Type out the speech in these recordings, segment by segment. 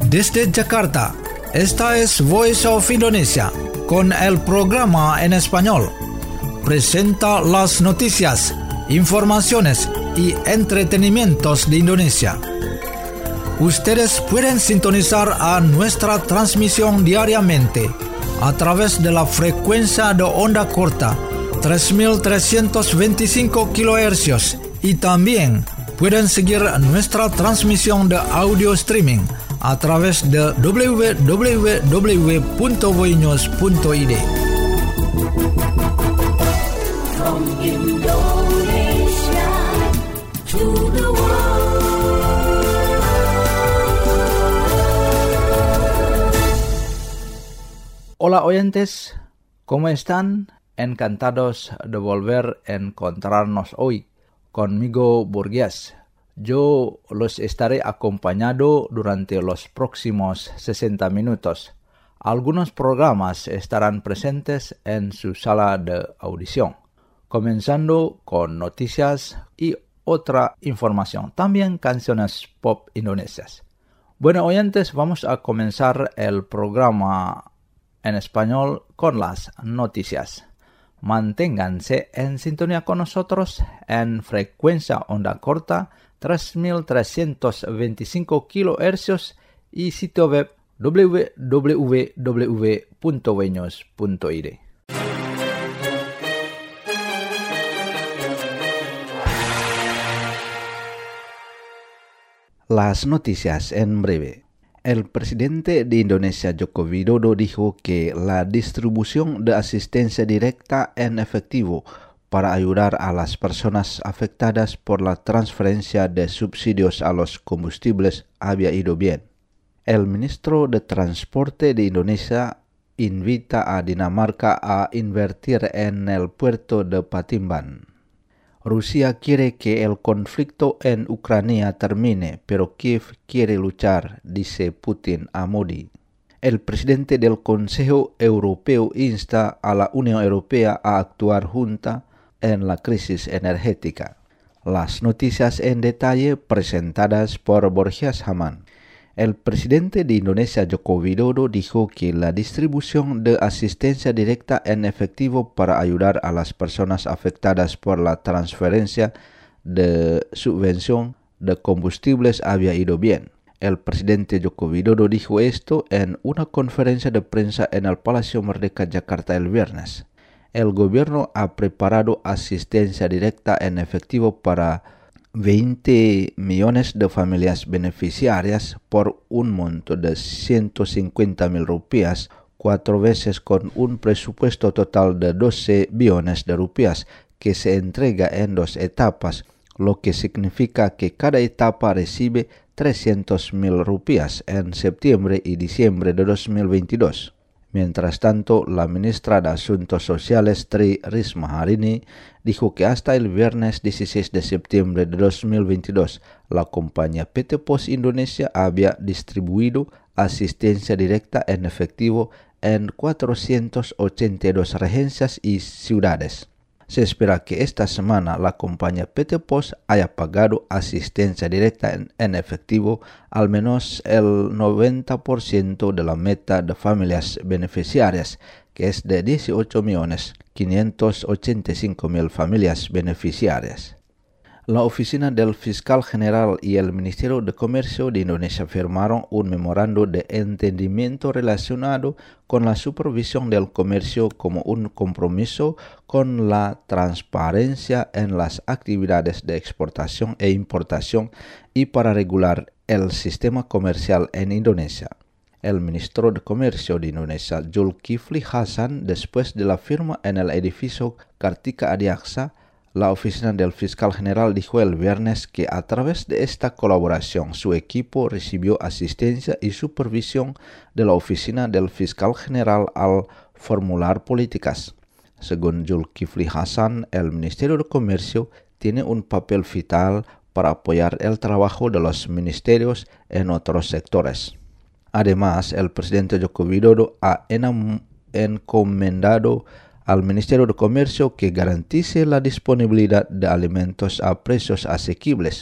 Desde Jakarta, esta es Voice of Indonesia, con el programa en español. Presenta las noticias, informaciones y entretenimientos de Indonesia. Ustedes pueden sintonizar a nuestra transmisión diariamente a través de la frecuencia de onda corta 3.325 kHz y también pueden seguir nuestra transmisión de audio streaming a través de www.voinews.id. From Indonesia to the world. Hola oyentes, ¿cómo están? Encantados de volver a encontrarnos hoy. Conmigo Burgués. Yo los estaré acompañando durante los próximos 60 minutos. Algunos programas estarán presentes en su sala de audición, comenzando con noticias y otra información, también canciones pop indonesias. Bueno, oyentes, vamos a comenzar el programa en español con las noticias. Manténganse en sintonía con nosotros en frecuencia onda corta 3.325 kHz y sitio web www.voinews.id. Las noticias en breve. El presidente de Indonesia, Joko Widodo, dijo que la distribución de asistencia directa en efectivo para ayudar a las personas afectadas por la transferencia de subsidios a los combustibles había ido bien. El ministro de Transporte de Indonesia invita a Dinamarca a invertir en el puerto de Patimban. Rusia quiere que el conflicto en Ucrania termine, pero Kiev quiere luchar, dice Putin a Modi. El presidente del Consejo Europeo insta a la Unión Europea a actuar junta en la crisis energética. Las noticias en detalle presentadas por Borges Haman. El presidente de Indonesia, Joko Widodo, dijo que la distribución de asistencia directa en efectivo para ayudar a las personas afectadas por la transferencia de subvención de combustibles había ido bien. El presidente Joko Widodo dijo esto en una conferencia de prensa en el Palacio Merdeka, Jakarta, el viernes. El gobierno ha preparado asistencia directa en efectivo para 20 millones de familias beneficiarias por un monto de 150.000 rupias, 4 veces con un presupuesto total de 12 billones de rupias que se entrega en 2 etapas, lo que significa que cada etapa recibe 300.000 rupias en septiembre y diciembre de 2022. Mientras tanto, la ministra de Asuntos Sociales, Tri Risma Harini, dijo que hasta el viernes 16 de septiembre de 2022, la compañía PT Pos Indonesia había distribuido asistencia directa en efectivo en 482 regencias y ciudades. Se espera que esta semana la compañía PT Pos haya pagado asistencia directa en efectivo al menos el 90% de la meta de familias beneficiarias, que es de 18.585.000 familias beneficiarias. La Oficina del Fiscal General y el Ministerio de Comercio de Indonesia firmaron un memorando de entendimiento relacionado con la supervisión del comercio como un compromiso con la transparencia en las actividades de exportación e importación y para regular el sistema comercial en Indonesia. El ministro de Comercio de Indonesia, Zulkifli Hasan, después de la firma en el edificio Kartika Adiaksa, la Oficina del Fiscal General dijo el viernes que a través de esta colaboración su equipo recibió asistencia y supervisión de la Oficina del Fiscal General al formular políticas. Según Zulkifli Hasan, el Ministerio de Comercio tiene un papel vital para apoyar el trabajo de los ministerios en otros sectores. Además, el presidente Joko Widodo ha encomendado al Ministerio de Comercio que garantice la disponibilidad de alimentos a precios asequibles.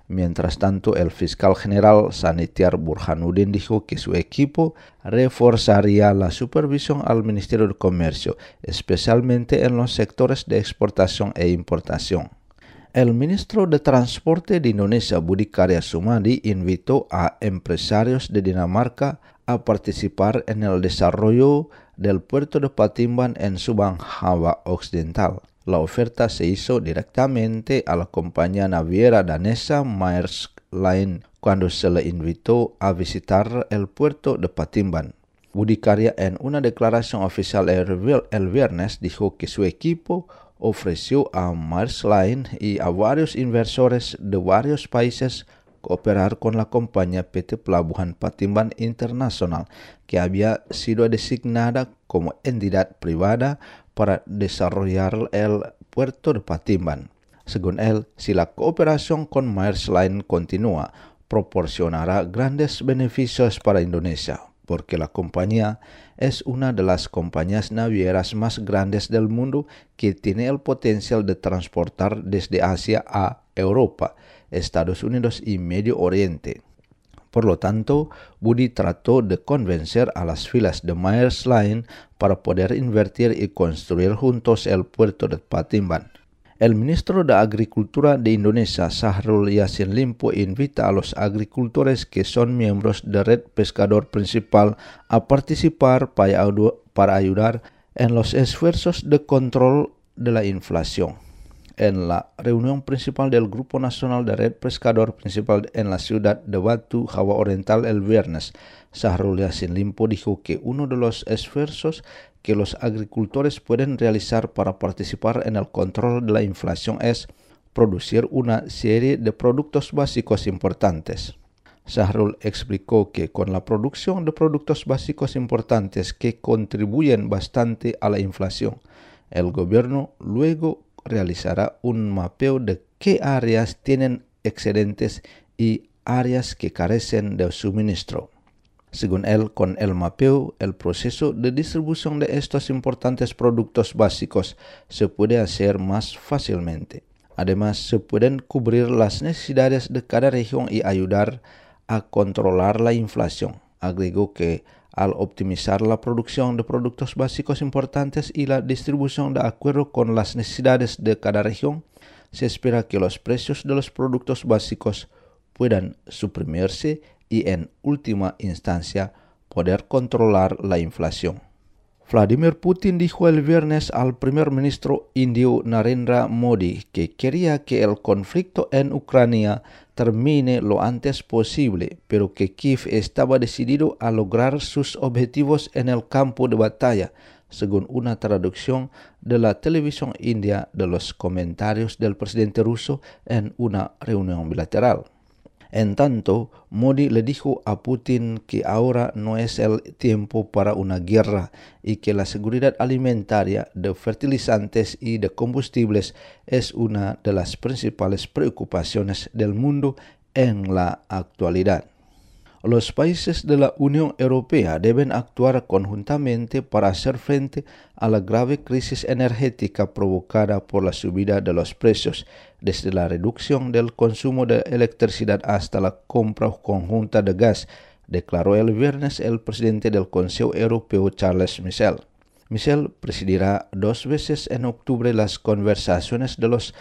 Mientras tanto, el fiscal general Sanitiar Burhanuddin dijo que su equipo reforzaría la supervisión al Ministerio de Comercio, especialmente en los sectores de exportación e importación. El ministro de Transporte de Indonesia, Budi Karya Sumadi, invitó a empresarios de Dinamarca a participar en el desarrollo del puerto de Patimban en Subang, Java Occidental. La oferta se hizo directamente a la compañía naviera danesa Maersk Line cuando se le invitó a visitar el puerto de Patimban. Budi Karya en una declaración oficial el viernes dijo que su equipo ofreció a Maersk Line y a varios inversores de varios países cooperar con la compañía PT Pelabuhan Patimban Internacional, que había sido designada como entidad privada para desarrollar el puerto de Patimban. Según él, si la cooperación con Maersk Line continúa, proporcionará grandes beneficios para Indonesia, porque la compañía es una de las compañías navieras más grandes del mundo que tiene el potencial de transportar desde Asia a Europa, Estados Unidos y Medio Oriente. Por lo tanto, Budi trató de convencer a las filas de Maersk Line para poder invertir y construir juntos el puerto de Patimban. El ministro de Agricultura de Indonesia, Syahrul Yassin Limpo, invita a los agricultores que son miembros de Red Pescador Principal a participar para ayudar en los esfuerzos de control de la inflación. En la reunión principal del Grupo Nacional de Red Pescador Principal en la ciudad de Batu, Java Oriental, el viernes, Syahrul Yassin Limpo dijo que uno de los esfuerzos que los agricultores pueden realizar para participar en el control de la inflación es producir una serie de productos básicos importantes. Syahrul explicó que con la producción de productos básicos importantes que contribuyen bastante a la inflación, el gobierno luego realizará un mapeo de qué áreas tienen excedentes y áreas que carecen de suministro. Según él, con el mapeo, el proceso de distribución de estos importantes productos básicos se puede hacer más fácilmente. Además, se pueden cubrir las necesidades de cada región y ayudar a controlar la inflación. Agregó que al optimizar la producción de productos básicos importantes y la distribución de acuerdo con las necesidades de cada región, se espera que los precios de los productos básicos puedan suprimirse y en última instancia poder controlar la inflación. Vladimir Putin dijo el viernes al primer ministro indio Narendra Modi que quería que el conflicto en Ucrania termine lo antes posible, pero que Kiev estaba decidido a lograr sus objetivos en el campo de batalla, según una traducción de la televisión india de los comentarios del presidente ruso en una reunión bilateral. En tanto, Modi le dijo a Putin que ahora no es el tiempo para una guerra y que la seguridad alimentaria de fertilizantes y de combustibles es una de las principales preocupaciones del mundo en la actualidad. Los países de la Unión Europea deben actuar conjuntamente para hacer frente a la grave crisis energética provocada por la subida de los precios, desde la reducción del consumo de electricidad hasta la compra conjunta de gas, declaró el viernes el presidente del Consejo Europeo, Charles Michel. Michel presidirá 2 veces en octubre las conversaciones de los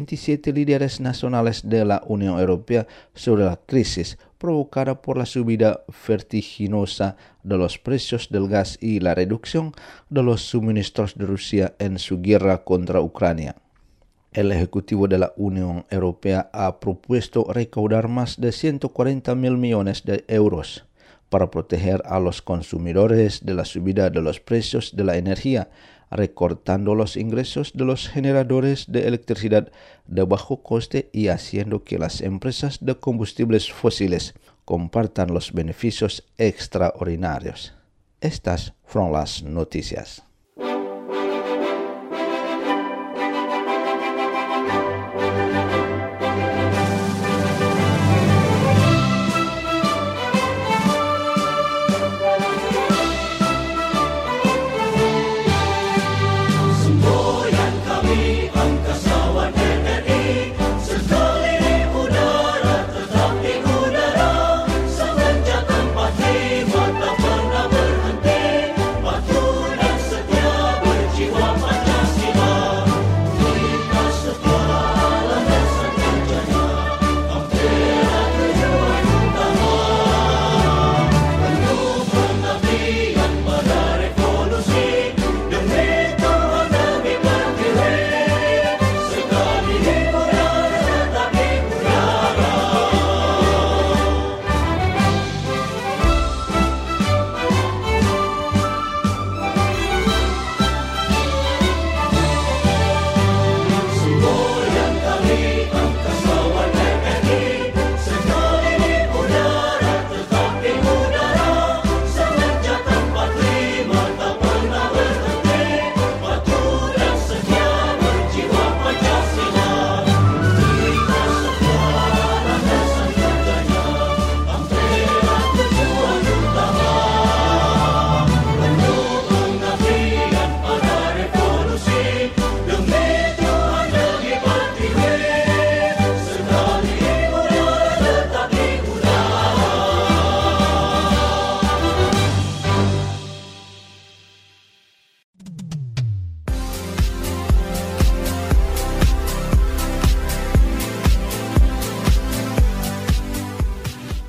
27 líderes nacionales de la Unión Europea sobre la crisis provocada por la subida vertiginosa de los precios del gas y la reducción de los suministros de Rusia en su guerra contra Ucrania. El Ejecutivo de la Unión Europea ha propuesto recaudar más de 140.000 millones de euros para proteger a los consumidores de la subida de los precios de la energía, recortando los ingresos de los generadores de electricidad de bajo coste y haciendo que las empresas de combustibles fósiles compartan los beneficios extraordinarios. Estas fueron las noticias. Semboyan kami angkasawan RRI, sekeliling udara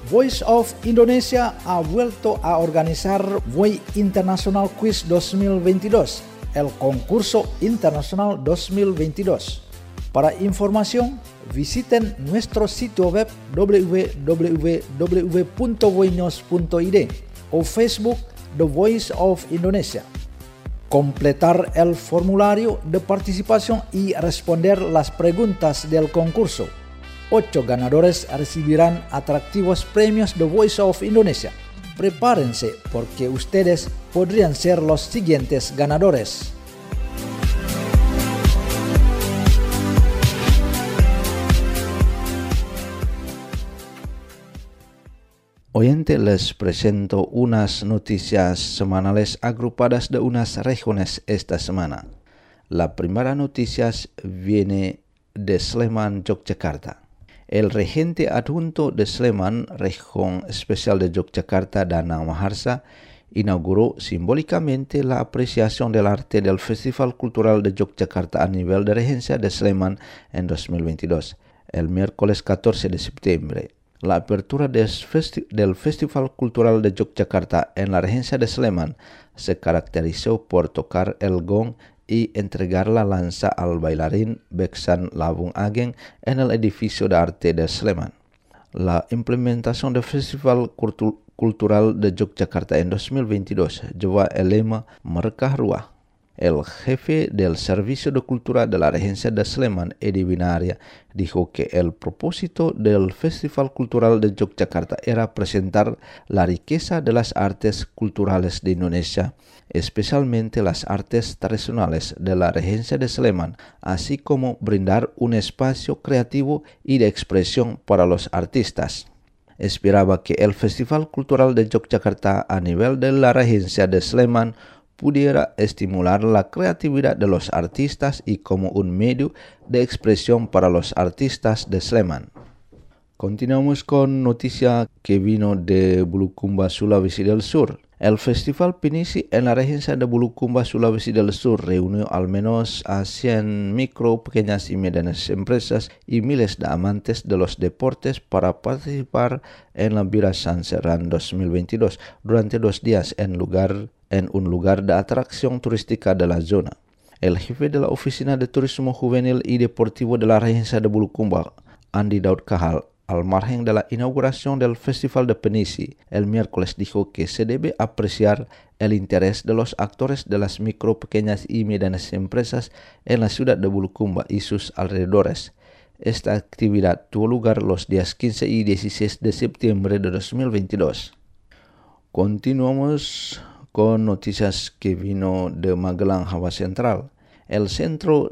Voice of Indonesia ha vuelto a organizar VOI International Quiz 2022, el concurso internacional 2022. Para información, visiten nuestro sitio web www.voinews.id o Facebook The Voice of Indonesia. Completar el formulario de participación y responder las preguntas del concurso. 8 ganadores recibirán atractivos premios The Voice of Indonesia. Prepárense porque ustedes podrían ser los siguientes ganadores. Oyente, les presento unas noticias semanales agrupadas de unas regiones esta semana. La primera noticia viene de Sleman, Yogyakarta. El regente adjunto de Sleman, región especial de Yogyakarta, Danang Maharsa, inauguró simbólicamente la apreciación del arte del Festival Cultural de Yogyakarta a nivel de regencia de Sleman en 2022, el miércoles 14 de septiembre. La apertura del Festival Cultural de Yogyakarta en la regencia de Sleman se caracterizó por tocar el gong y entregar la lanza al bailarín Beksan Labung Ageng en el edificio de arte de Sleman. La implementación del Festival Cultural de Yogyakarta en 2022 lleva el lema Merkah Ruah. El jefe del Servicio de Cultura de la Regencia de Sleman, Edi Binaria, dijo que el propósito del Festival Cultural de Yogyakarta era presentar la riqueza de las artes culturales de Indonesia, especialmente las artes tradicionales de la Regencia de Sleman, así como brindar un espacio creativo y de expresión para los artistas. Esperaba que el Festival Cultural de Yogyakarta a nivel de la Regencia de Sleman pudiera estimular la creatividad de los artistas y como un medio de expresión para los artistas de Sleman. Continuamos con noticia que vino de Bulukumba, Sulawesi del Sur. El Festival Pinisi en la regencia de Bulukumba, Sulawesi del Sur reunió al menos a 100 micro, pequeñas y medianas empresas y miles de amantes de los deportes para participar en la Bira Sanseran 2022 durante 2 días en un lugar de atracción turística de la zona. El jefe de la Oficina de Turismo Juvenil y Deportivo de la regencia de Bulukumba, Andi Daud Kahal, al margen de la inauguración del Festival de Pinisi, el miércoles dijo que se debe apreciar el interés de los actores de las micro, pequeñas y medianas empresas en la ciudad de Bulukumba y sus alrededores. Esta actividad tuvo lugar los días 15 y 16 de septiembre de 2022. Continuamos con noticias que vino de Magelang, Java Central. El Centro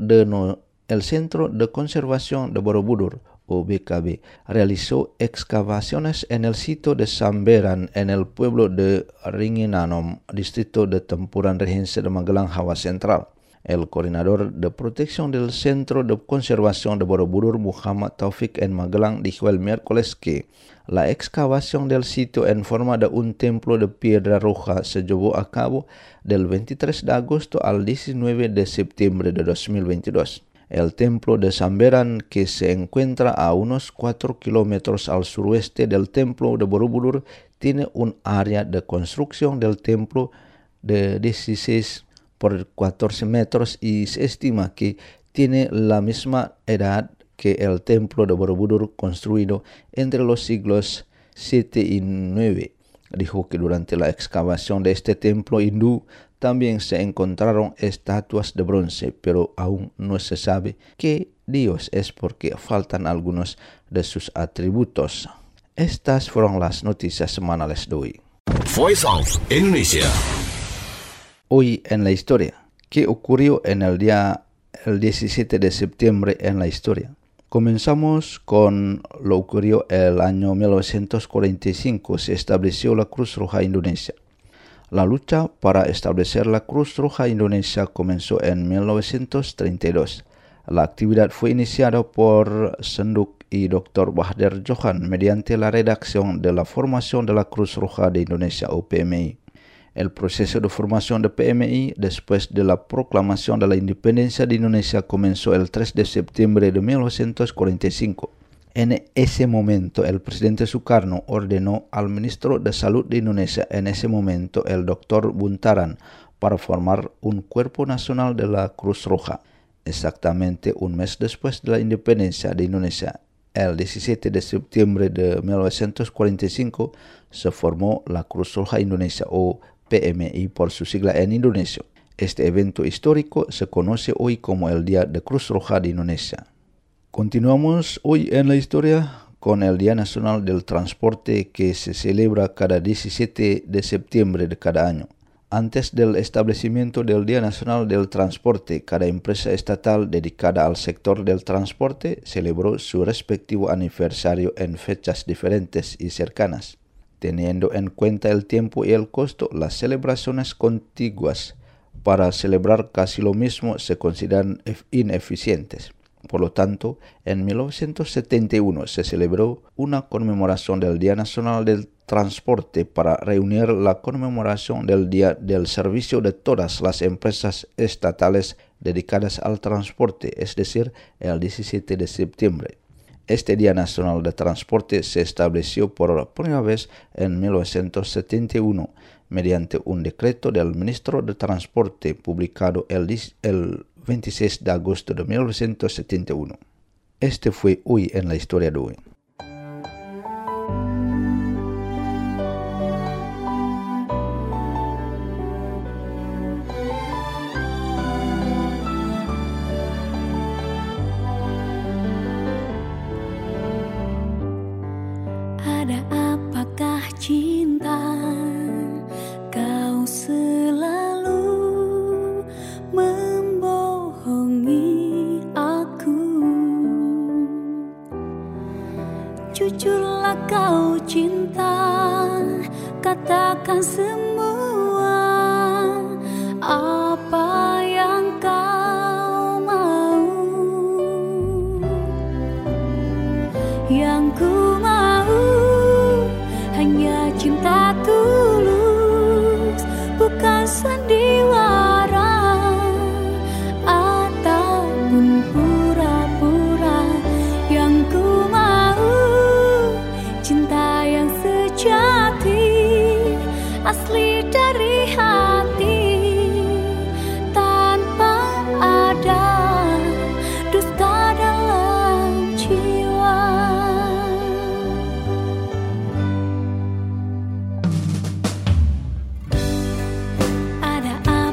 de Conservación de Borobudur, o BKB, realizó excavaciones en el sitio de Samberan en el pueblo de Ringinanom, distrito de Tempuran, regencia de Magelang, Java Central. El coordinador de protección del Centro de Conservación de Borobudur, Muhammad Taufik en Magelang, dijo el miércoles que la excavación del sitio en forma de un templo de piedra roja se llevó a cabo del 23 de agosto al 19 de septiembre de 2022. El templo de Samberan, que se encuentra a unos 4 kilómetros al suroeste del templo de Borobudur, tiene un área de construcción del templo de 16 por 14 metros y se estima que tiene la misma edad que el templo de Borobudur construido entre los siglos 7 y 9. Dijo que durante la excavación de este templo hindú también se encontraron estatuas de bronce, pero aún no se sabe qué dios es porque faltan algunos de sus atributos. Estas fueron las noticias semanales de hoy. Voice of Indonesia. Hoy en la historia. ¿Qué ocurrió en el 17 de septiembre en la historia? Comenzamos con lo ocurrió el año 1945. Se estableció la Cruz Roja Indonesia. La lucha para establecer la Cruz Roja Indonesia comenzó en 1932. La actividad fue iniciada por Senduk y Dr. Bahdir Johan mediante la redacción de la formación de la Cruz Roja de Indonesia o PMI. El proceso de formación de PMI después de la proclamación de la independencia de Indonesia comenzó el 3 de septiembre de 1945. En ese momento, el presidente Sukarno ordenó al ministro de Salud de Indonesia, en ese momento el doctor Buntaran, para formar un cuerpo nacional de la Cruz Roja. Exactamente un mes después de la independencia de Indonesia, el 17 de septiembre de 1945, se formó la Cruz Roja Indonesia, o PMI por su sigla en indonesio. Este evento histórico se conoce hoy como el Día de Cruz Roja de Indonesia. Continuamos hoy en la historia con el Día Nacional del Transporte, que se celebra cada 17 de septiembre de cada año. Antes del establecimiento del Día Nacional del Transporte, cada empresa estatal dedicada al sector del transporte celebró su respectivo aniversario en fechas diferentes y cercanas. Teniendo en cuenta el tiempo y el costo, las celebraciones contiguas para celebrar casi lo mismo se consideran ineficientes. Por lo tanto, en 1971 se celebró una conmemoración del Día Nacional del Transporte para reunir la conmemoración del Día del Servicio de todas las empresas estatales dedicadas al transporte, es decir, el 17 de septiembre. Este Día Nacional de Transporte se estableció por primera vez en 1971 mediante un decreto del ministro de Transporte publicado el 26 de agosto de 1971. Este fue hoy en la historia de hoy. Ada apakah cinta? Kau selalu membohongi aku. Jujurlah kau cinta, katakan semua apa yang kau mau. Yang ku mau hanya cinta tulus, bukan sandiwara ataupun pura-pura. Yang ku mau cinta yang sejati, asli dari hati, tanpa ada dusta dalam jiwa. Ada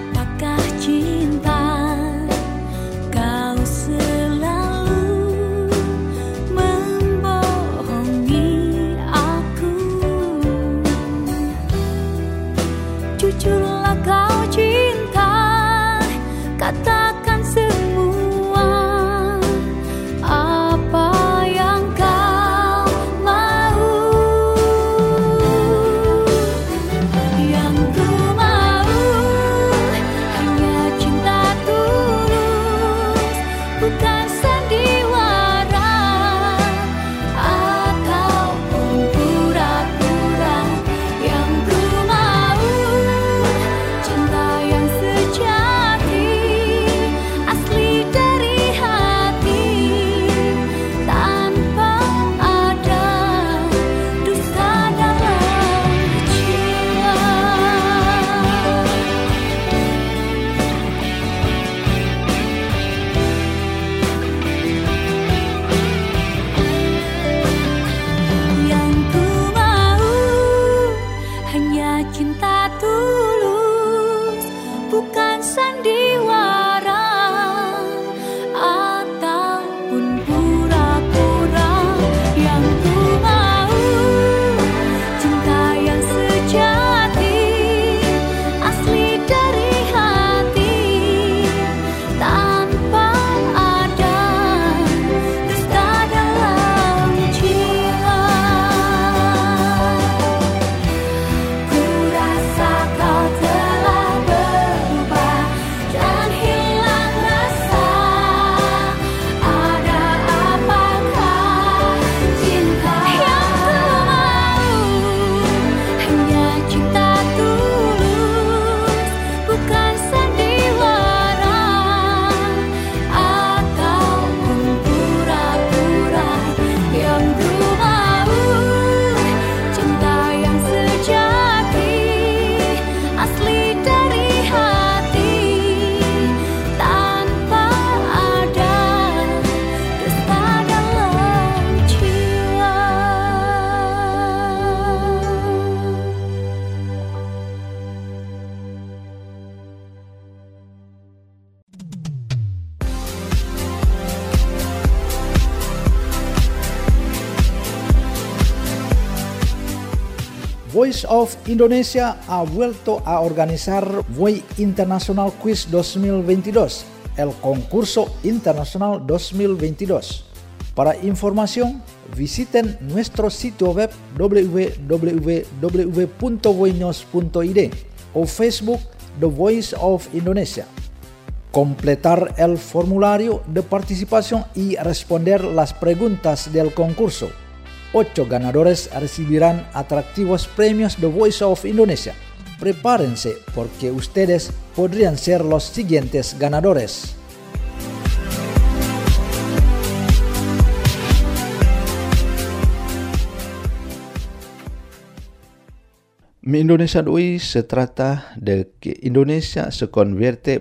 Voice of Indonesia ha vuelto a organizar VOI International Quiz 2022, el concurso internacional 2022. Para información, visiten nuestro sitio web www.voinews.id o Facebook The Voice of Indonesia. Completar el formulario de participación y responder las preguntas del concurso. 8 ganadores recibirán atractivos premios The Voice of Indonesia. Prepárense porque ustedes podrían ser los siguientes ganadores. Mi Indonesia de hoy se trata de que Indonesia se convierte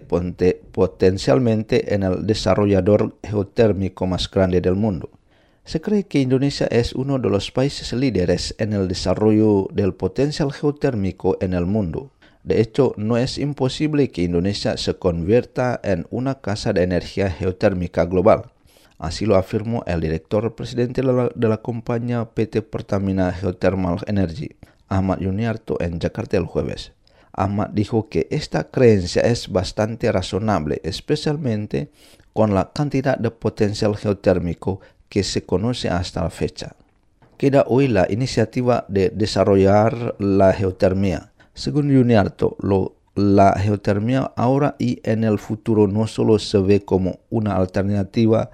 potencialmente en el desarrollador geotérmico más grande del mundo. Se cree que Indonesia es uno de los países líderes en el desarrollo del potencial geotérmico en el mundo. De hecho, no es imposible que Indonesia se convierta en una casa de energía geotérmica global. Así lo afirmó el director presidente de la compañía PT Pertamina Geothermal Energy, Ahmad Yuniarto, en Jakarta el jueves. Ahmad dijo que esta creencia es bastante razonable, especialmente con la cantidad de potencial geotérmico que se conoce hasta la fecha. Queda hoy la iniciativa de desarrollar la geotermia. Según Yuniarto, la geotermia ahora y en el futuro no solo se ve como una alternativa,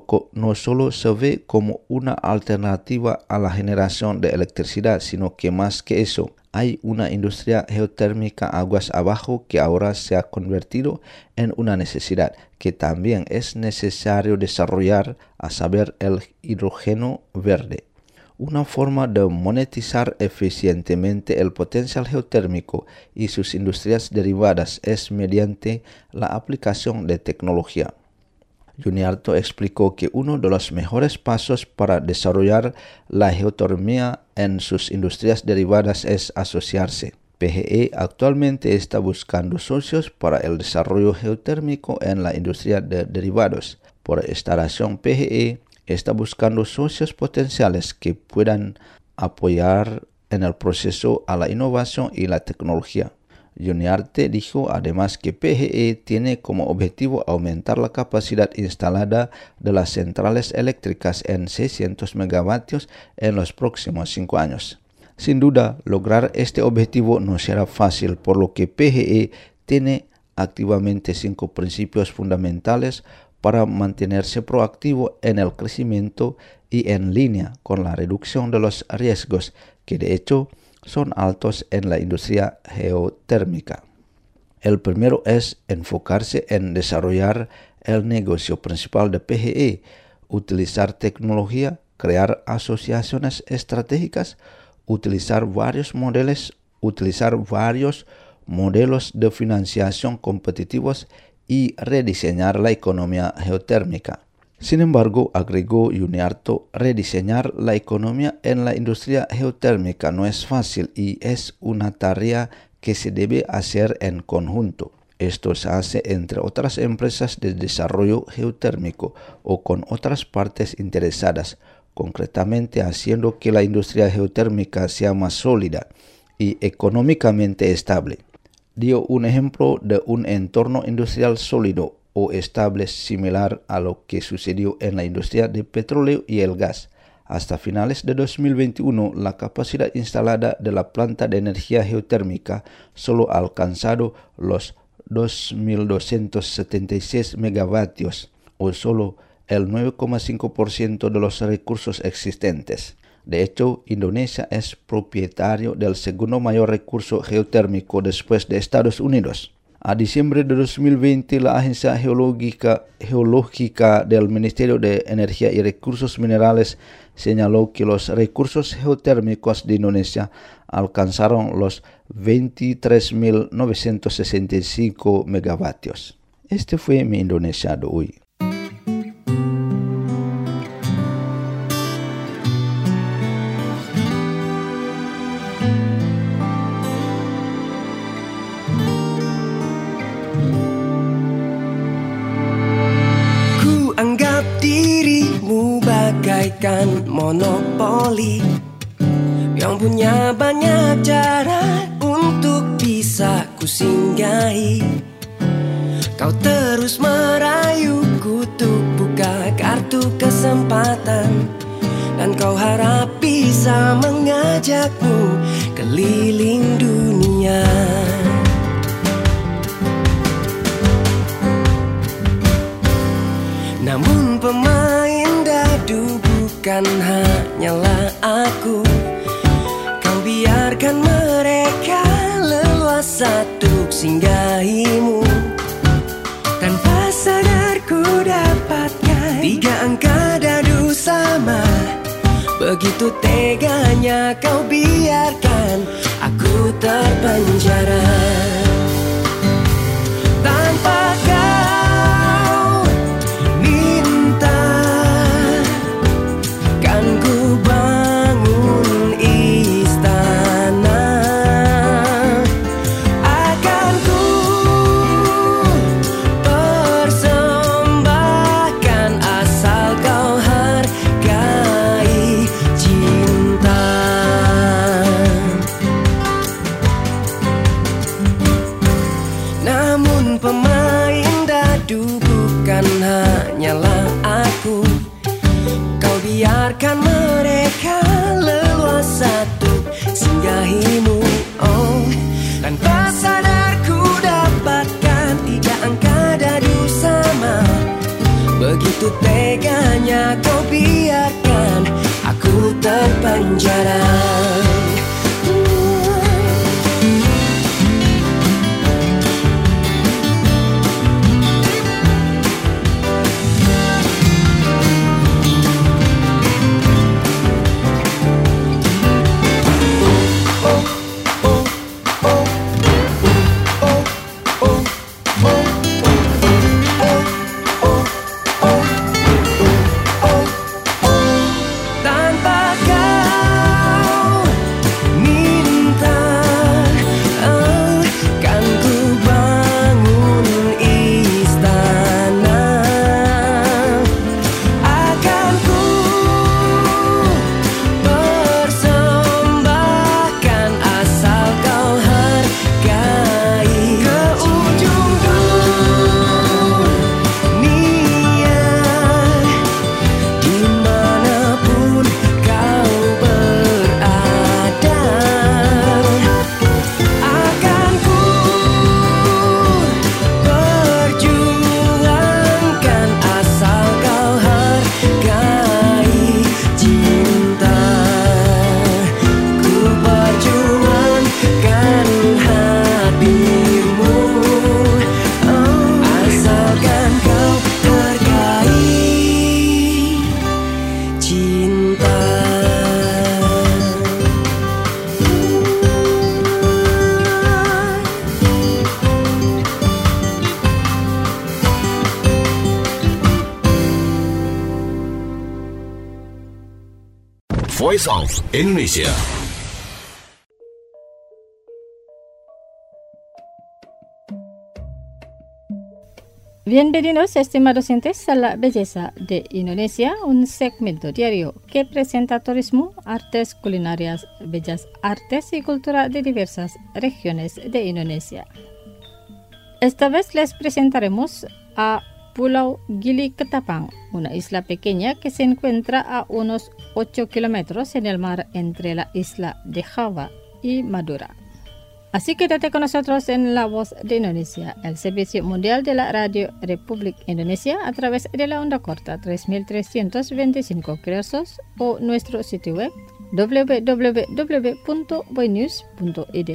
no solo se ve como una alternativa a la generación de electricidad, sino que más que eso, hay una industria geotérmica aguas abajo que ahora se ha convertido en una necesidad que también es necesario desarrollar, a saber, el hidrógeno verde. Una forma de monetizar eficientemente el potencial geotérmico y sus industrias derivadas es mediante la aplicación de tecnología. Yuniarto explicó que uno de los mejores pasos para desarrollar la geotermia en sus industrias derivadas es asociarse. PGE actualmente está buscando socios para el desarrollo geotérmico en la industria de derivados. Por esta razón, PGE está buscando socios potenciales que puedan apoyar en el proceso a la innovación y la tecnología. Yuniarto dijo además que PGE tiene como objetivo aumentar la capacidad instalada de las centrales eléctricas en 600 megavatios en los próximos 5 años. Sin duda, lograr este objetivo no será fácil, por lo que PGE tiene activamente 5 principios fundamentales para mantenerse proactivo en el crecimiento y en línea con la reducción de los riesgos, que de hecho son altos en la industria geotérmica. El primero es enfocarse en desarrollar el negocio principal de PGE, utilizar tecnología, crear asociaciones estratégicas, utilizar varios modelos de financiación competitivos y rediseñar la economía geotérmica. Sin embargo, agregó Yuniarto, rediseñar la economía en la industria geotérmica no es fácil y es una tarea que se debe hacer en conjunto. Esto se hace entre otras empresas de desarrollo geotérmico o con otras partes interesadas, concretamente haciendo que la industria geotérmica sea más sólida y económicamente estable. Dio un ejemplo de un entorno industrial sólido o estable similar a lo que sucedió en la industria de petróleo y el gas. Hasta finales de 2021, la capacidad instalada de la planta de energía geotérmica solo ha alcanzado los 2.276 megavatios, o solo el 9,5% de los recursos existentes. De hecho, Indonesia es propietario del segundo mayor recurso geotérmico después de Estados Unidos. A diciembre de 2020, la Agencia Geológica del Ministerio de Energía y Recursos Minerales señaló que los recursos geotérmicos de Indonesia alcanzaron los 23.965 megavatios. Este fue mi Indonesia de hoy. Bagaikan monopoli, yang punya banyak cara untuk bisa kusinggahi. Kau terus merayuku untuk buka kartu kesempatan, dan kau harap bisa mengajakku keliling dunia. Namun pemain dadu bukan hanyalah aku. Kau biarkan mereka leluasa untuk singgahimu. Tanpa sadar ku dapatkan 3 angka dadu sama. Begitu teganya kau biarkan aku terpenjara. Tanpa kau minta, kan ku bangun istana. Akan ku persembahkan asal kau hargai cinta. Namun pemain dadu bukan hanyalah aku. Kau biarkan mereka leluasa untuk singgahimu. Oh, tanpa sadar ku dapatkan 3 angka dadu sama. Begitu teganya kau biarkan aku terpenjara. Tanpa kau minta, kan ku bangun istana. Akan ku persembahkan asal kau hargai. Ke ujung dunia, dimanapun kau berada, akan ku perjuangkan asal kau hargai cinta. Ku perjuangkan hadirmu, asalkan kau hargai cinta. Voice of Indonesia. Bienvenidos, estimados oyentes, a La Belleza de Indonesia, un segmento diario que presenta turismo, artes culinarias, bellas artes y cultura de diversas regiones de Indonesia. Esta vez les presentaremos a Pulau Gili Ketapang, una isla pequeña que se encuentra a unos 8 kilómetros en el mar entre la isla de Java y Madura. Así quédate con nosotros en La Voz de Indonesia, el servicio mundial de la Radio Republik Indonesia a través de la onda corta 3325 kHz o nuestro sitio web www.boynews.id.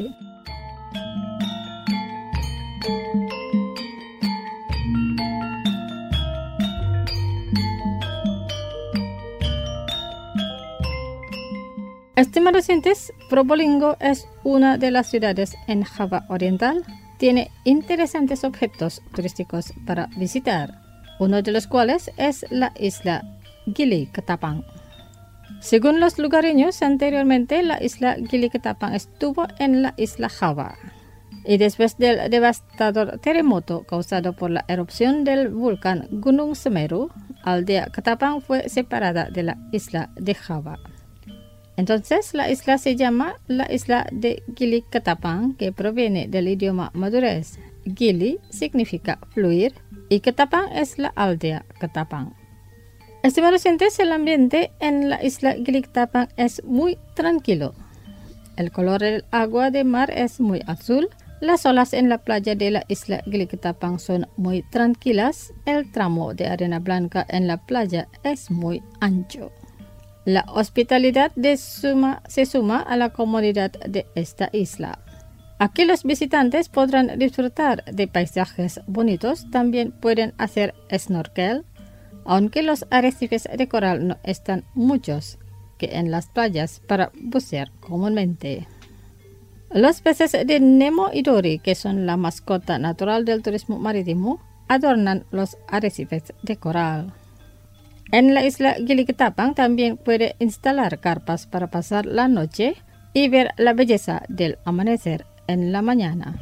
Estimados oyentes, Probolinggo es una de las ciudades en Java Oriental. Tiene interesantes objetos turísticos para visitar, uno de los cuales es la isla Gili Ketapang. Según los lugareños, anteriormente la isla Gili Ketapang estuvo en la isla Java. Y después del devastador terremoto causado por la erupción del volcán Gunung Semeru, aldea Ketapang fue separada de la isla de Java. Entonces, la isla se llama la isla de Gili Ketapang, que proviene del idioma madurez. Gili significa fluir y Ketapang es la aldea Ketapang. Estimados oyentes, el ambiente en la isla Gili Ketapang es muy tranquilo. El color del agua de mar es muy azul. Las olas en la playa de la isla Gili Ketapang son muy tranquilas. El tramo de arena blanca en la playa es muy ancho. La hospitalidad se suma a la comodidad de esta isla. Aquí los visitantes podrán disfrutar de paisajes bonitos, también pueden hacer snorkel, aunque los arrecifes de coral no están muchos que en las playas para bucear comúnmente. Los peces de Nemo y Dory, que son la mascota natural del turismo marítimo, adornan los arrecifes de coral. En la isla Gili Ketapang también puede instalar carpas para pasar la noche y ver la belleza del amanecer en la mañana.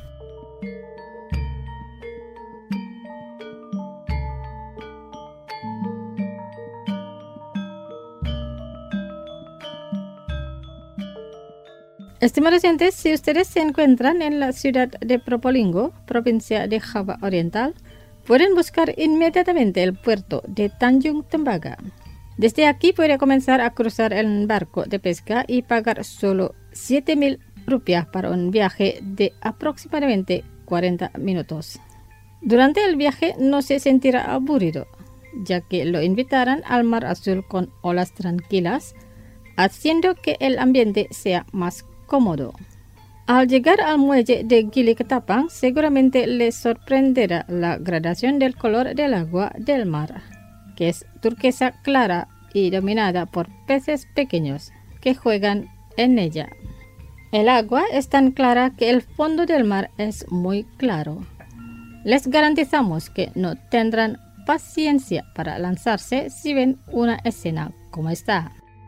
Estimados oyentes, si ustedes se encuentran en la ciudad de Probolinggo, provincia de Java Oriental, pueden buscar inmediatamente el puerto de Tanjung Tembaga. Desde aquí puede comenzar a cruzar el barco de pesca y pagar solo 7.000 rupias para un viaje de aproximadamente 40 minutos. Durante el viaje no se sentirá aburrido, ya que lo invitarán al mar azul con olas tranquilas, haciendo que el ambiente sea más cómodo. Al llegar al muelle de Gili Ketapang, seguramente les sorprenderá la gradación del color del agua del mar, que es turquesa clara y dominada por peces pequeños que juegan en ella. El agua es tan clara que el fondo del mar es muy claro. Les garantizamos que no tendrán paciencia para lanzarse si ven una escena como esta.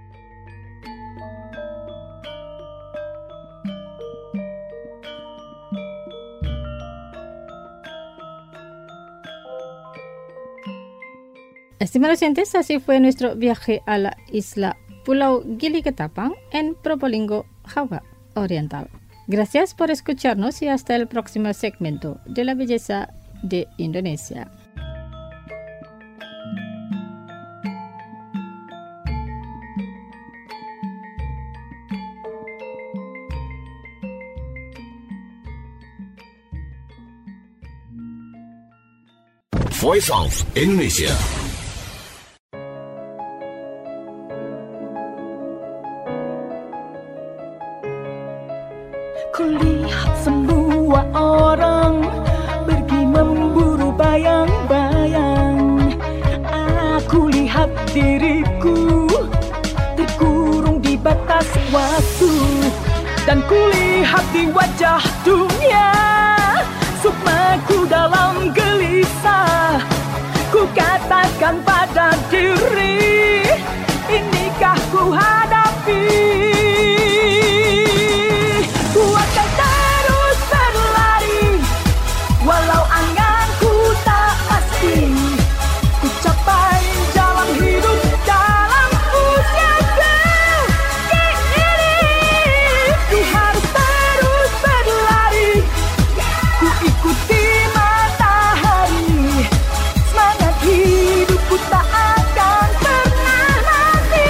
Estimados oyentes, así fue nuestro viaje a la isla Pulau Gili Ketapang en Probolinggo, Java Oriental. Gracias por escucharnos y hasta el próximo segmento de la belleza de Indonesia. Voice of Indonesia. Kulihat semua orang pergi memburu bayang-bayang. Aku lihat diriku terkurung di batas waktu, dan kulihat di wajah dunia sukmaku dalam gelisah. Ku katakan pada diri, inikah ku hadapi? Ku akan terus berlari, walau anganku tak pasti. Ku capai jalan hidup dalam usiaku kini. Ku harus terus berlari, ku ikuti matahari. Semangat hidupku tak akan pernah mati.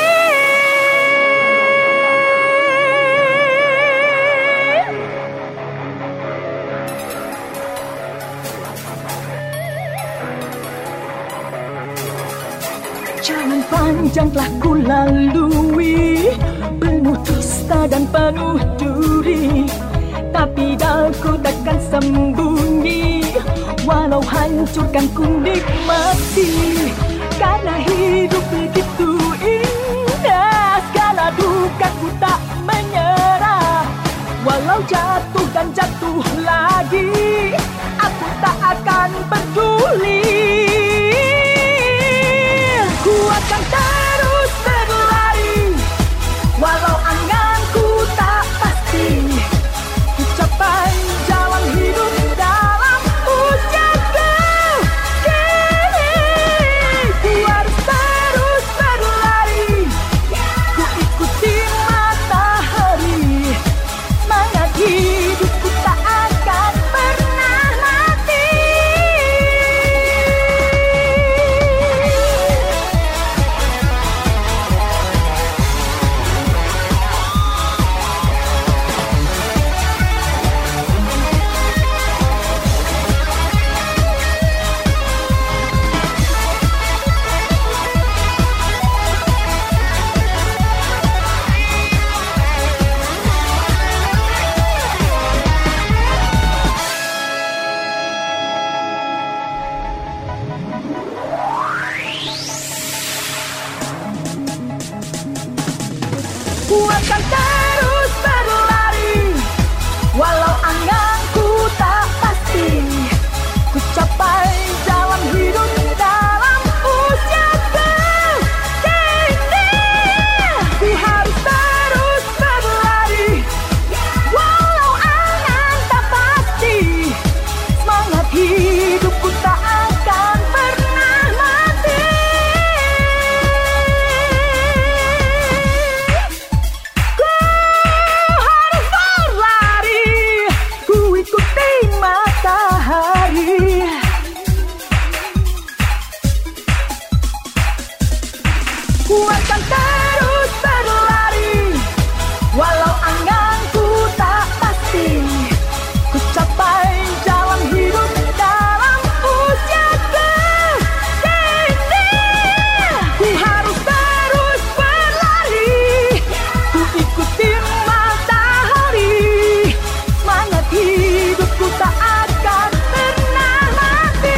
Jalan panjang telah ku lalui, penuh dusta dan penuh duri, tapi daku takkan sembunyi, walau hancurkan ku nikmati. Karena hidup begitu indah, segala duka ku tak menyerah. Walau jatuh dan jatuh lagi, aku tak akan peduli. Ku akan terus berlari, walau anganku tak pasti. Ku capai jalan hidup dalam usiaku kini. Ku harus terus berlari, ku ikuti akan terus berlari, walau anganku tak pasti. Ku capai jalan hidup dalam usiaku kini. Ku harus terus berlari, walau angan tak pasti. Semangat hidupku tak akan pernah mati. Ku harus berlari, ku ikuti matahari. Ku akan terus berlari, walau anganku tak pasti. Ku capai jalan hidup dalam usiaku kini. Ku harus terus berlari, ku ikuti matahari. Semangat hidupku tak akan pernah mati.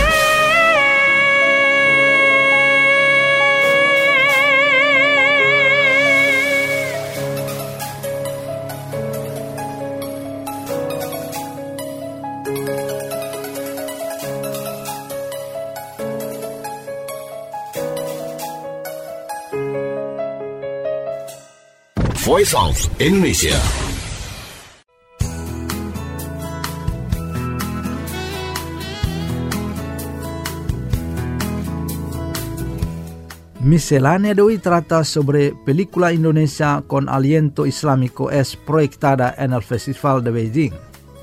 Voice of Indonesia. Miscelánea de hoy trata sobre película Indonesia con aliento islámico es proyectada en el Festival de Beijing.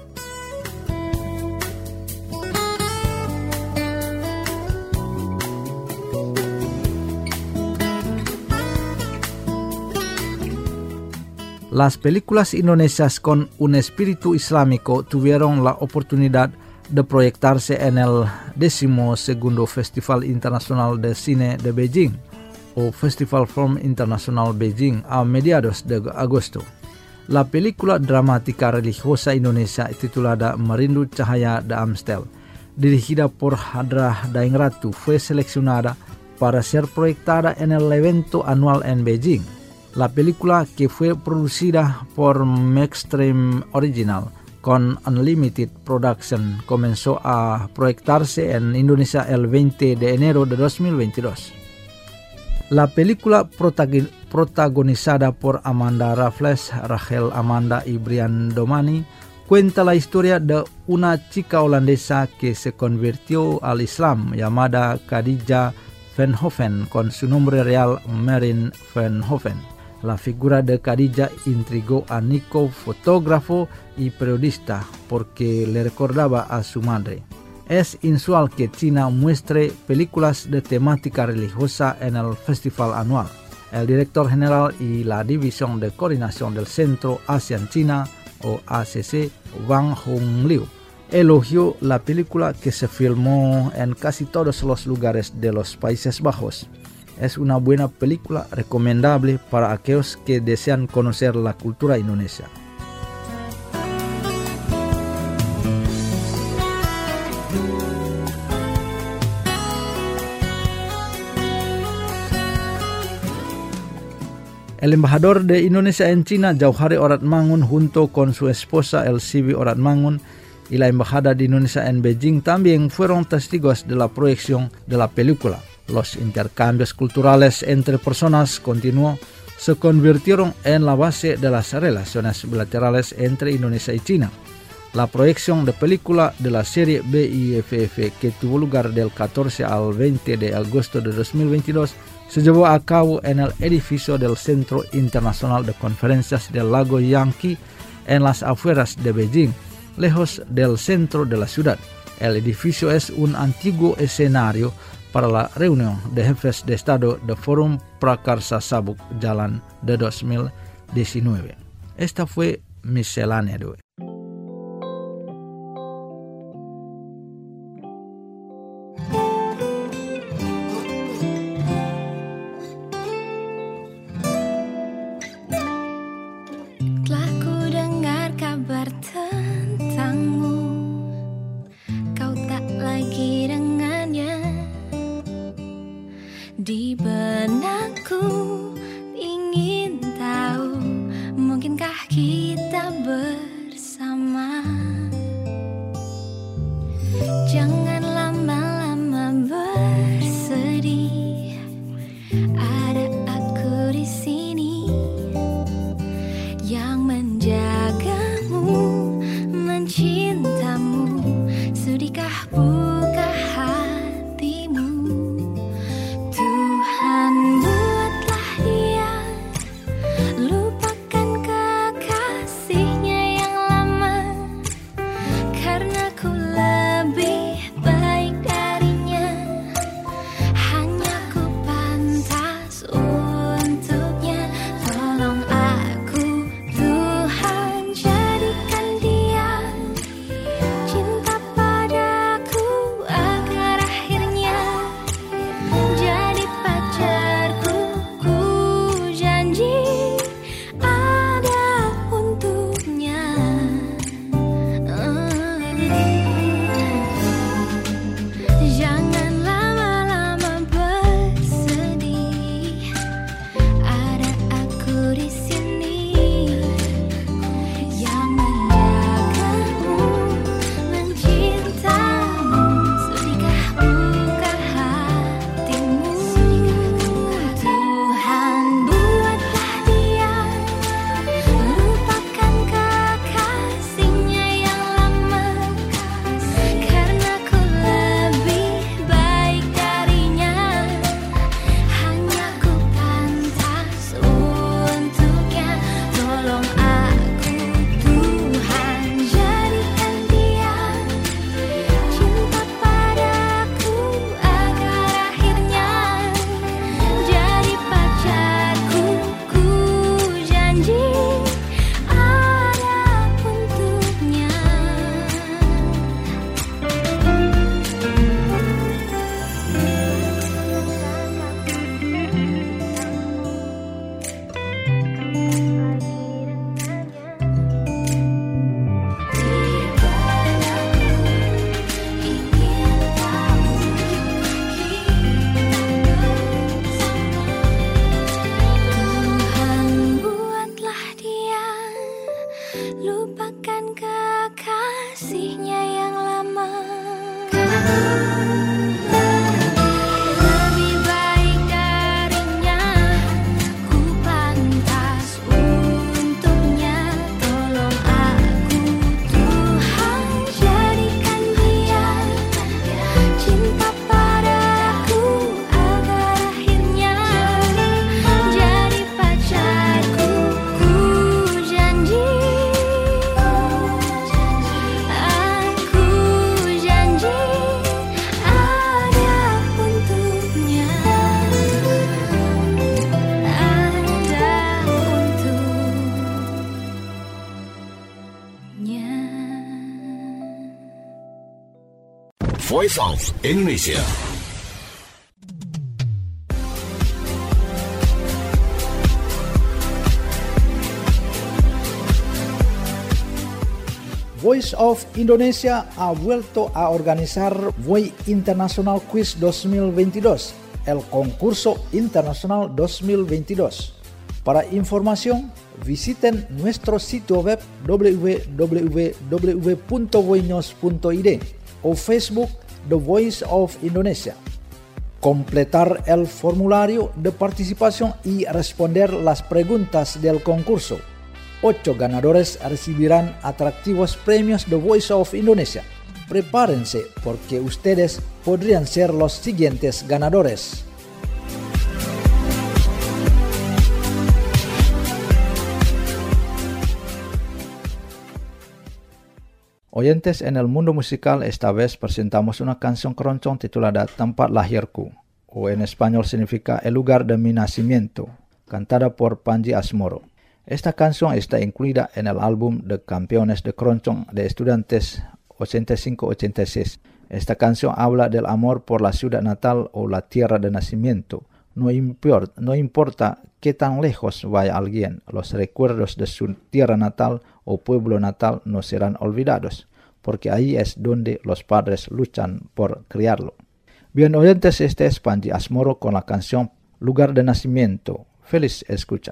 Las películas indonesias con un espíritu islámico tuvieron la oportunidad de proyectarse en el 12º Festival Internacional de Cine de Beijing, o Festival Film International Beijing, a mediados de agosto. La película dramática religiosa indonesia titulada Merindu Cahaya de Amstel, dirigida por Hadrah Daengratu, fue seleccionada para ser proyectada en el evento anual en Beijing. La película, que fue producida por Maxstream Original con Unlimited Production, comenzó a proyectarse en Indonesia el 20 de enero de 2022. La película protagonizada por Amanda Raffles, Rachel Amanda y Brian Domani cuenta la historia de una chica holandesa que se convirtió al Islam llamada Khadija Van Hoven con su nombre real Marin Van Hoven. La figura de Khadija intrigó a Nico, fotógrafo y periodista, porque le recordaba a su madre. Es inusual que China muestre películas de temática religiosa en el festival anual. El director general y la división de coordinación del Centro ASEAN-China, o ACC, Wang Hongliu, elogió la película, que se filmó en casi todos los lugares de los Países Bajos. Es una buena película recomendable para aquellos que desean conocer la cultura indonesia. El embajador de Indonesia en China, Jauhari Oratmangun, junto con su esposa Elsibi Oratmangun, y la embajada de Indonesia en Beijing también fueron testigos de la proyección de la película. Los intercambios culturales entre personas se convirtieron en la base de las relaciones bilaterales entre Indonesia y China. La proyección de película de la serie BIFF, que tuvo lugar del 14 al 20 de agosto de 2022, se llevó a cabo en el edificio del Centro Internacional de Conferencias del Lago Yangtze, en las afueras de Beijing, lejos del centro de la ciudad. El edificio es un antiguo escenario para la reunión de jefes de Estado de Forum Prakarsa Sabuk Jalan de 2019. Esta fue Miscelánea de hoy. Telah ku dengar kabar tentangmu, kau tak lagi dengannya. Di benakku ingin tahu Voice of Indonesia. Voice of Indonesia ha vuelto a organizar VOI International Quiz 2022, el concurso internacional 2022. Para información, visiten nuestro sitio web www.voinews.id o Facebook The Voice of Indonesia. Completar el formulario de participación y responder las preguntas del concurso. 8 ganadores recibirán atractivos premios The Voice of Indonesia. Prepárense porque ustedes podrían ser los siguientes ganadores. Oyentes, en el mundo musical esta vez presentamos una canción keroncong titulada Tempat Lahirku, o en español significa El lugar de mi nacimiento, cantada por Panji Asmoro. Esta canción está incluida en el álbum de Campeones de Keroncong de Estudiantes 85-86. Esta canción habla del amor por la ciudad natal o la tierra de nacimiento. No importa qué tan lejos vaya alguien, los recuerdos de su tierra natal o pueblo natal no serán olvidados, porque ahí es donde los padres luchan por criarlo. Bien, oyentes, este es Panji Asmoro con la canción Lugar de Nacimiento. Feliz escucha.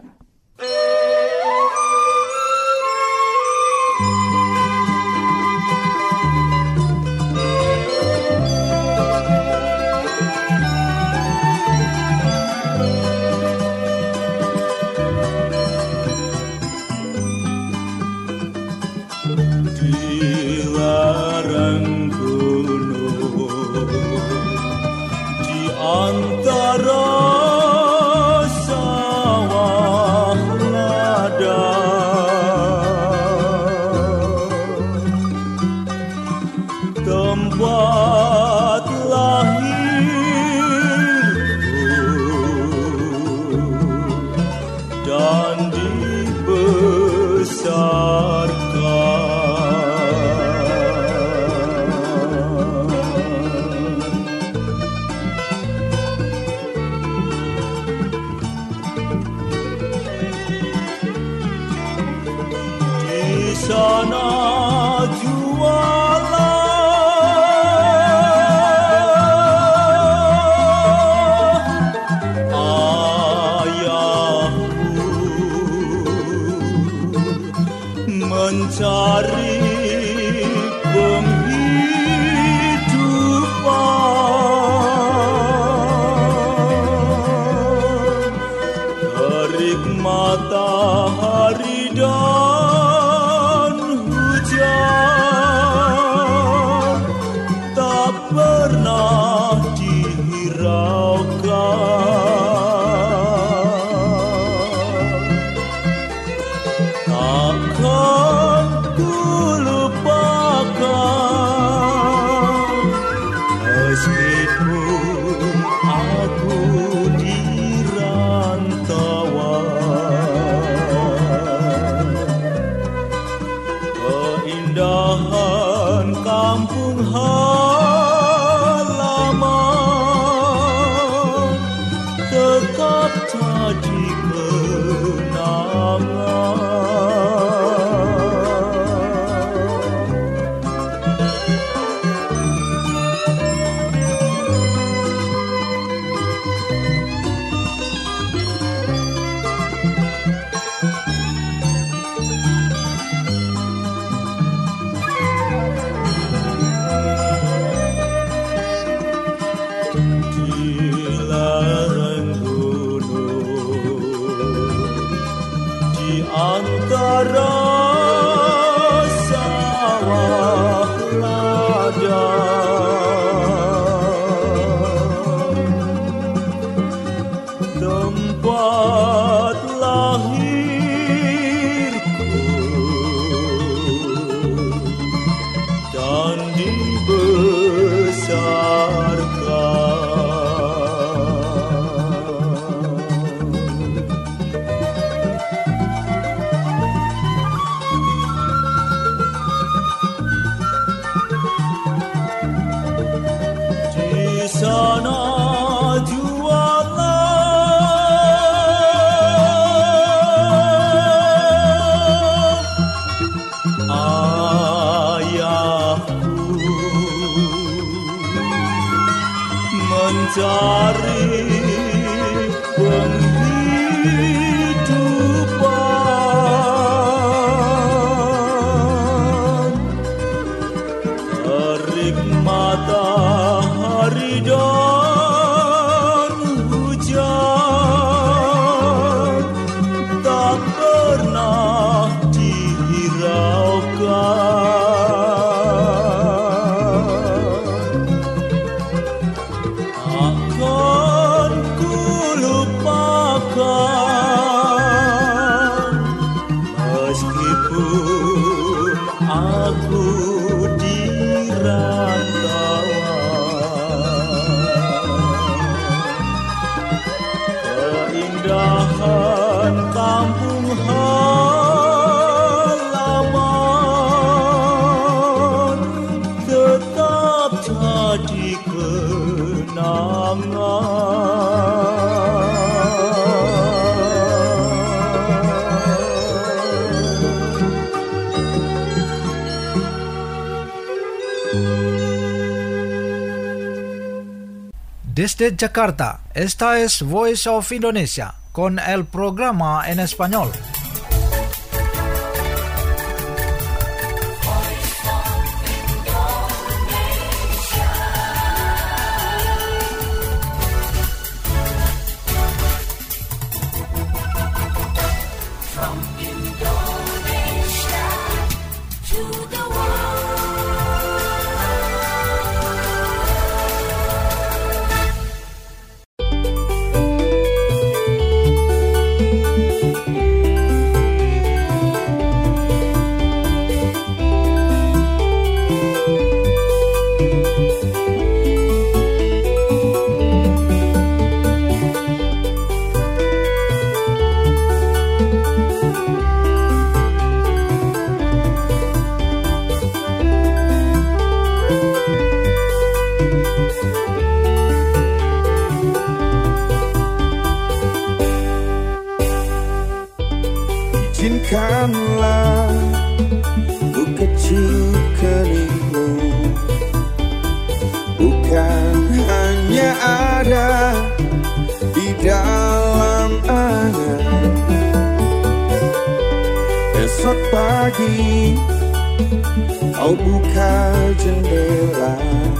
Desde Jakarta, esta es Voice of Indonesia con el programa en español. Izinkanlah ku kecium keningmu, bukan hanya ada di dalam angan. Esok pagi kau buka jendela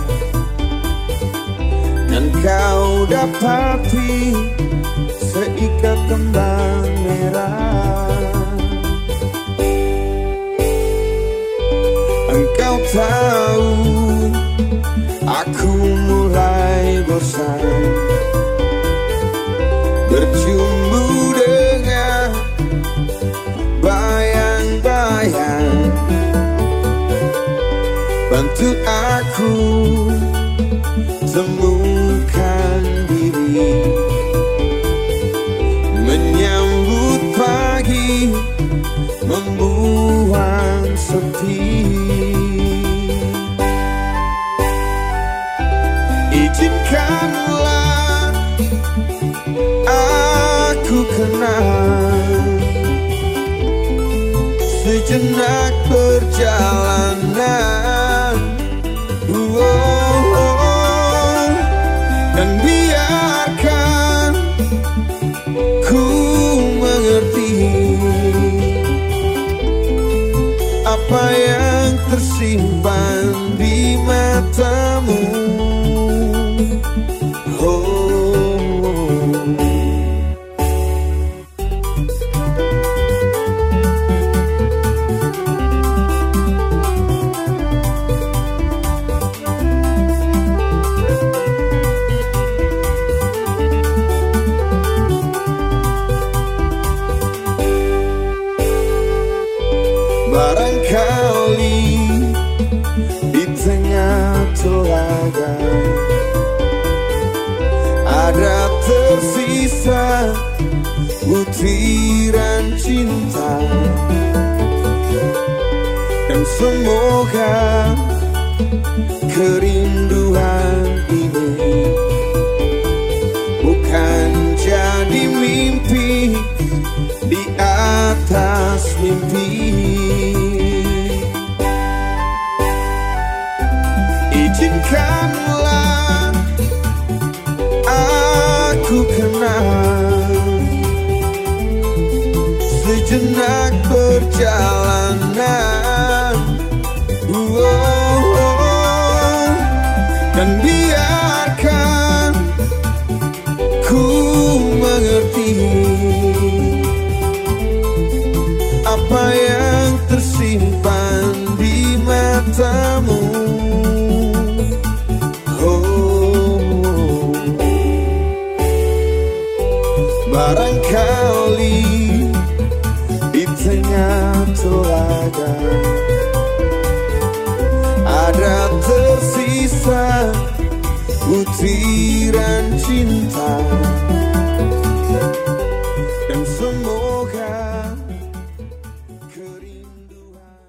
dan kau dapati seikat kembang merah. Engkau tahu aku mulai bosan berjumbu dengan bayang-bayang. Bantu aku temukan diri, menyambut pagi, membuang sepi. Izinkanlah aku kenal sejenak perjalanan, dan biarkan ku mengerti apa yang tersimpan di matamu. Barangkali di tengah telaga ada tersisa butiran cinta, dan semoga kerinduan ini bukan jadi mimpi di atas mimpi. Izinkanlah ku kenang sejenak perjalanan, dan biarkan ku mengerti apa yang tersimpan di matamu. Barangkali di tengah telaga ada tersisa butiran cinta, dan semoga kerinduan.